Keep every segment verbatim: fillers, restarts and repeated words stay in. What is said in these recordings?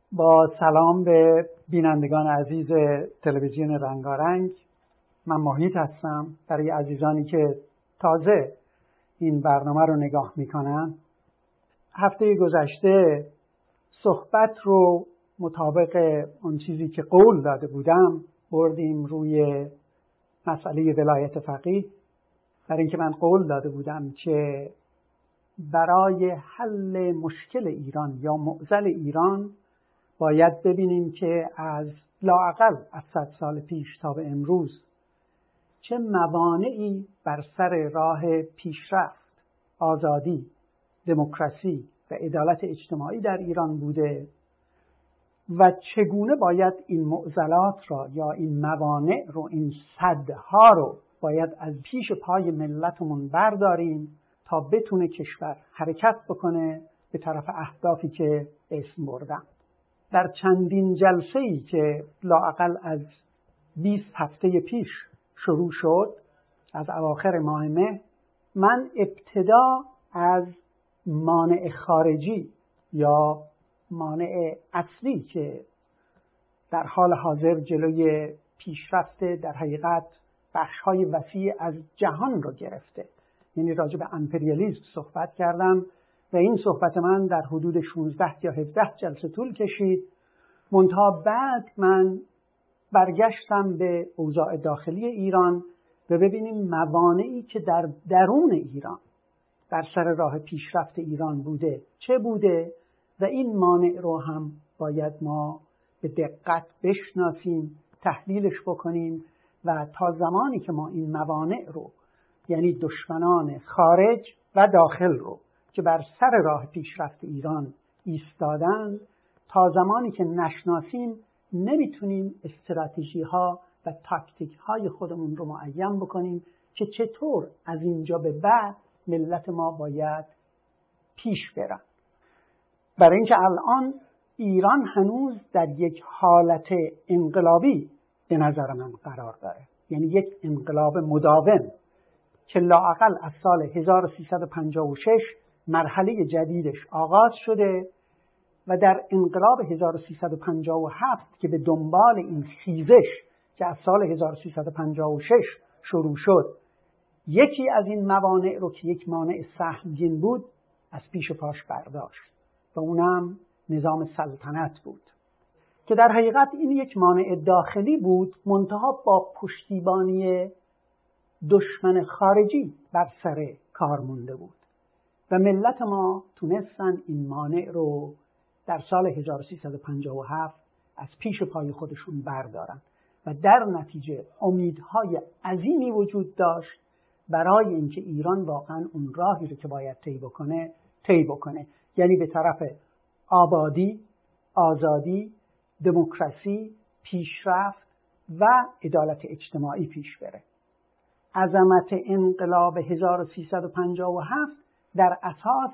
با سلام به بینندگان عزیز تلویزیون رنگارنگ، من محیط هستم. برای عزیزانی که تازه این برنامه رو نگاه میکنن، هفته گذشته صحبت رو مطابق اون چیزی که قول داده بودم بردیم روی مسئله ولایت فقیه، برای اینکه من قول داده بودم که برای حل مشکل ایران یا معضل ایران باید ببینیم که از لااقل از صد سال پیش تا به امروز چه موانعی بر سر راه پیشرفت، آزادی، دموکراسی و عدالت اجتماعی در ایران بوده و چگونه باید این معضلات را یا این موانع رو، این سدها رو باید از پیش پای ملتمون برداریم تا بتونه کشور حرکت بکنه به طرف اهدافی که اسم بردم. در چندین جلسه‌ای که لااقل از بیست هفته پیش شروع شد، از اواخر ماه مه، من ابتدا از مانع خارجی یا مانع اصلی که در حال حاضر جلوی پیشرفت در حقیقت بخش‌های وسیع از جهان رو گرفته، یعنی راجع به امپریالیسم صحبت کردم و این صحبت من در حدود شانزده یا هفده جلسه طول کشید. منتها بعد من برگشتم به اوضاع داخلی ایران و ببینیم موانعی که در درون ایران در سر راه پیشرفت ایران بوده چه بوده و این مانع رو هم باید ما به دقت بشناسیم، تحلیلش بکنیم و تا زمانی که ما این موانع رو، یعنی دشمنان خارج و داخل رو که بر سر راه پیشرفت ایران ایستادن، تا زمانی که نشناسیم نمیتونیم استراتژی ها و تاکتیک های خودمون رو معین بکنیم که چطور از اینجا به بعد ملت ما باید پیش برن. برای اینکه الان ایران هنوز در یک حالت انقلابی به نظر من قرار داره، یعنی یک انقلاب مداوم که لااقل از سال هزار و سیصد و پنجاه و شش مرحله جدیدش آغاز شده و در انقلاب هزار و سیصد و پنجاه و هفت که به دنبال این خیزش که از سال هزار و سیصد و پنجاه و شش شروع شد، یکی از این موانع رو که یک مانع سهمگین بود از پیش پاش برداشت و اونم نظام سلطنت بود که در حقیقت این یک مانع داخلی بود، منتها با پشتیبانی دشمن خارجی بر سر کار مونده بود و ملت ما تونستن این مانع رو در سال هزار و سیصد و پنجاه و هفت از پیش پای خودشون بردارن و در نتیجه امیدهای عظیمی وجود داشت برای اینکه ایران واقعا اون راهی رو که باید طی بکنه طی بکنه، یعنی به طرف آبادی، آزادی، دموکراسی، پیشرفت و عدالت اجتماعی پیش بره. عظمت انقلاب هزار و سیصد و پنجاه و هفت در اساس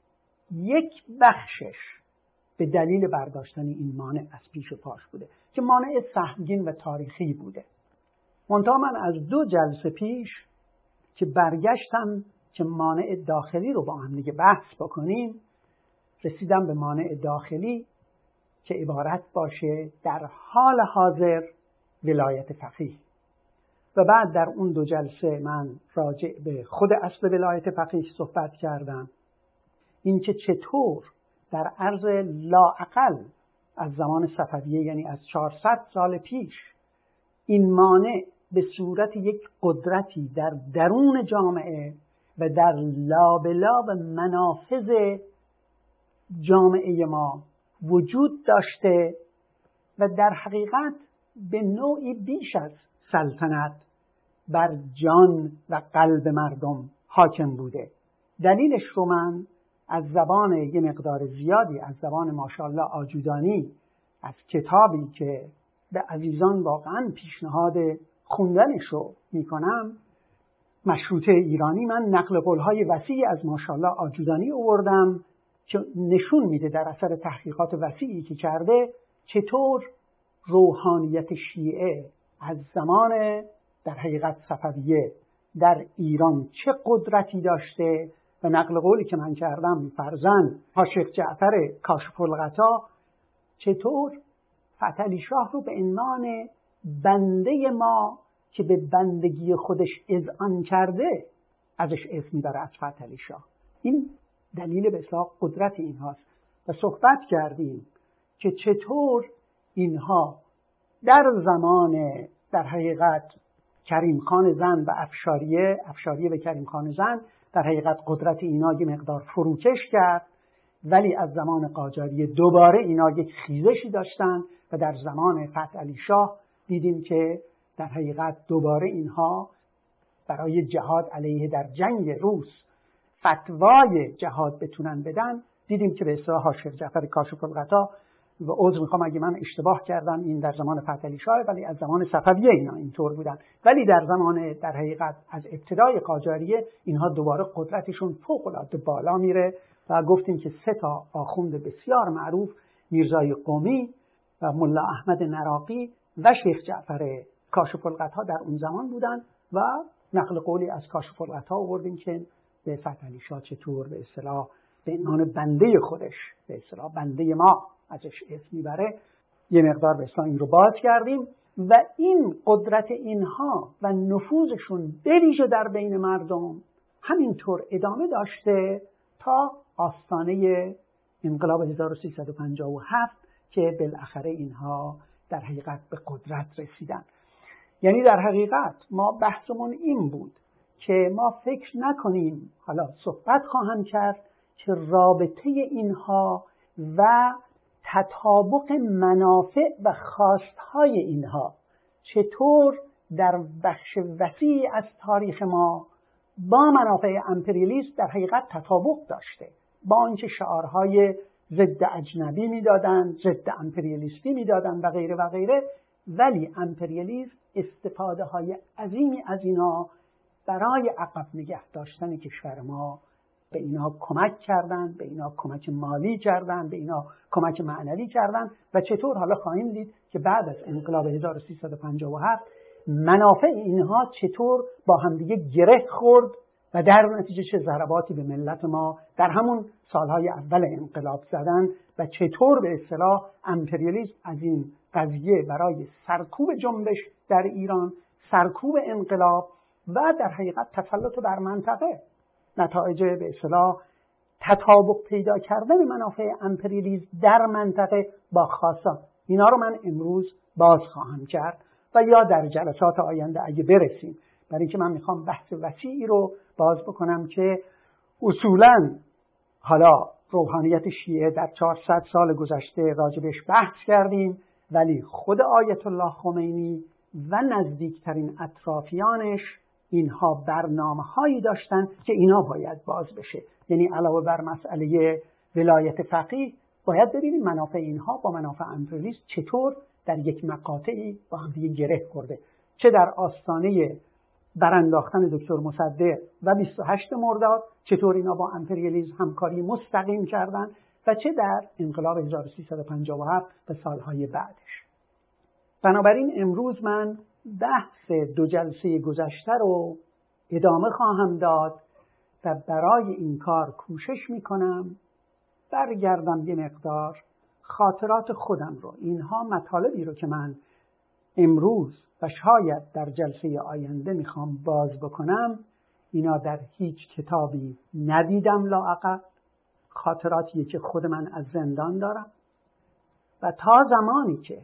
یک بخشش به دلیل برداشتن این مانع از پیش پاش بوده که مانع سهمگین و تاریخی بوده. منتها من از دو جلسه پیش که برگشتم که مانع داخلی رو با هم دیگه بحث بکنیم، رسیدم به مانع داخلی که عبارت باشه در حال حاضر ولایت فقیه و بعد در اون دو جلسه من راجع به خود اصل ولایت فقیه صحبت کردم، این که چطور در عرض لااقل از زمان صفویه، یعنی از چهارصد سال پیش، این مانع به صورت یک قدرتی در درون جامعه و در لابلاب منافذ جامعه ما وجود داشته و در حقیقت به نوعی بیش از سلطنت بر جان و قلب مردم حاکم بوده. دلیلش رو من از زبان یه مقدار زیادی از زبان ماشاءالله آجودانی، از کتابی که به عزیزان واقعا پیشنهاد خوندنش رو میکنم، مشروطه ایرانی، من نقل قولهای وسیعی از ماشاءالله آجودانی آوردم که نشون میده در اثر تحقیقات وسیعی که کرده چطور روحانیت شیعه از زمان در حقیقت صفویه در ایران چه قدرتی داشته و نقل قولی که من کردم فرزند ها شیخ جعفر کاشف الغطا چطور فتحعلی شاه رو به عنوان بنده ما که به بندگی خودش اذعان کرده ازش اسم میبره از فتحعلی شاه. این دلیل به اصطلاح قدرت اینهاست. و صحبت کردیم که چطور اینها در زمان در حقیقت کریم خان زند و افشاریه افشاریه به کریم خان زند در حقیقت قدرت اینا یه مقدار فروکش کرد، ولی از زمان قاجاریه دوباره اینا یک خیزشی داشتن و در زمان فتحعلی شاه دیدیم که در حقیقت دوباره اینها برای جهاد علیه در جنگ روس فتوای جهاد بتونن بدن. دیدیم که به اصطلاح حاشیه جعفر کاشف الغطا، و عذر میخوام اگه من اشتباه کردم، این در زمان فتحعلی شاه، ولی از زمان صفویه اینا اینطور بودن، ولی در زمان در حقیقت از ابتدای قاجاریه اینها دوباره قدرتشون فوق العاده بالا میره و گفتیم که سه تا آخوند بسیار معروف، میرزای قمی و ملا احمد نراقی و شیخ جعفر کاشف الغطا در اون زمان بودن و نقل قولی از کاشف الغطا آوردیم که به فتحعلی شاه چطور به اصطلاح به عنوان بنده خودش، به اصطلاح بنده ما ازش اسم میبره. یه مقدار به اصطلاح این رو باز کردیم و این قدرت اینها و نفوذشون بویژه در بین مردم همینطور ادامه داشته تا آستانه انقلاب هزار و سیصد و پنجاه و هفت که بالاخره اینها در حقیقت به قدرت رسیدن. یعنی در حقیقت ما بحثمون این بود که ما فکر نکنیم، حالا صحبت خواهم کرد که رابطه اینها و تطابق منافع و خواستهای اینها چطور در بخش وسیعی از تاریخ ما با منافع امپریالیست در حقیقت تطابق داشته، با اینکه شعارهای ضد اجنبی میدادن، ضد امپریالیستی میدادن و غیره و غیره، ولی امپریالیسم استفاده های عظیمی از اینا برای عقب نگه داشتن کشور ما به اینا کمک کردن، به اینا کمک مالی کردن، به اینا کمک معنوی کردن و چطور حالا خواهیم دید که بعد از انقلاب هزار و سیصد و پنجاه و هفت منافع اینها چطور با همدیگه گره خورد و در نتیجه چه ضرباتی به ملت ما در همون سالهای اول انقلاب زدن و چطور به اصطلاح امپریالیسم از این قضیه برای سرکوب جنبش در ایران، سرکوب انقلاب و در حقیقت تسلط بر منطقه، نتایج به اصطلاح تطابق پیدا کردن منافع امپریالیسم در منطقه با خاصان، اینا رو من امروز باز خواهم کرد و یا در جلسات آینده اگه برسیم، برای اینکه من میخوام بحث وسیعی رو باز بکنم که اصولاً حالا روحانیت شیعه در چهارصد سال گذشته راجبش بحث کردیم، ولی خود آیت الله خمینی و نزدیکترین اطرافیانش اینها برنامه هایی داشتن که اینا باید باز بشه. یعنی علاوه بر مسئله ولایت فقیه باید ببینیم منافع اینها با منافع امپریالیسم چطور در یک مقاطعی با هم دیگه گره خورده، چه در آستانه برانداختن دکتر مصدق و بیست و هشتم مرداد چطور اینا با امپریالیسم همکاری مستقیم کردن و چه در انقلاب هزار و سیصد و پنجاه و هفت و سالهای بعدش. بنابراین امروز من بحث دو جلسه گذشته رو ادامه خواهم داد و برای این کار کوشش میکنم برگردم یه مقدار خاطرات خودم رو، اینها مطالبی رو که من امروز و شاید در جلسه آینده میخوام باز بکنم، اینا در هیچ کتابی ندیدم لااقل، خاطراتیه که خود من از زندان دارم و تا زمانی که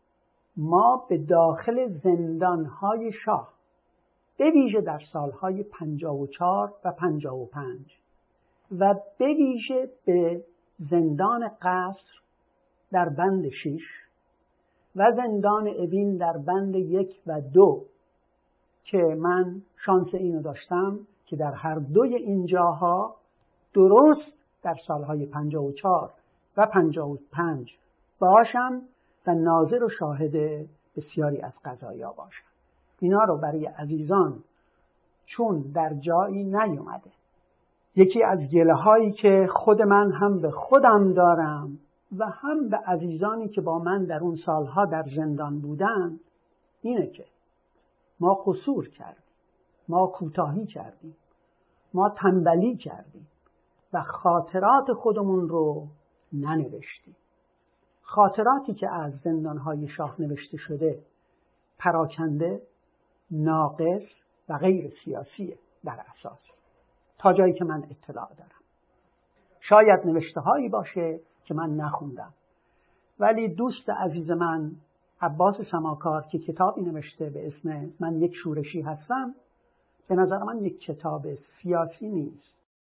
ما به داخل زندانهای شاه به ویژه در سالهای پنجاه و چهار و پنجاه و پنج و به ویژه به زندان قصر در بند شش و زندان اوین در بند یک و دو که من شانس اینو داشتم که در هر دوی این جاها درست در سالهای پنجاه و چهار و پنجاه و پنج باشم و ناظر و شاهد بسیاری از قضایا باشم. اینا رو برای عزیزان چون در جایی نیومده، یکی از گله هایی که خود من هم به خودم دارم و هم به عزیزانی که با من در اون سالها در زندان بودن اینه که ما قصور کردیم، ما کوتاهی کردیم، ما تنبلی کردیم و خاطرات خودمون رو ننوشتیم. خاطراتی که از زندانهای شاه نوشته شده پراکنده، ناقص و غیر سیاسیه در اساس، تا جایی که من اطلاع دارم. شاید نوشته هایی باشه که من نخوندم، ولی دوست عزیز من عباس سماکار که کتابی نوشته به اسم من یک شورشی هستم، به نظر من یک کتاب سیاسی نیست،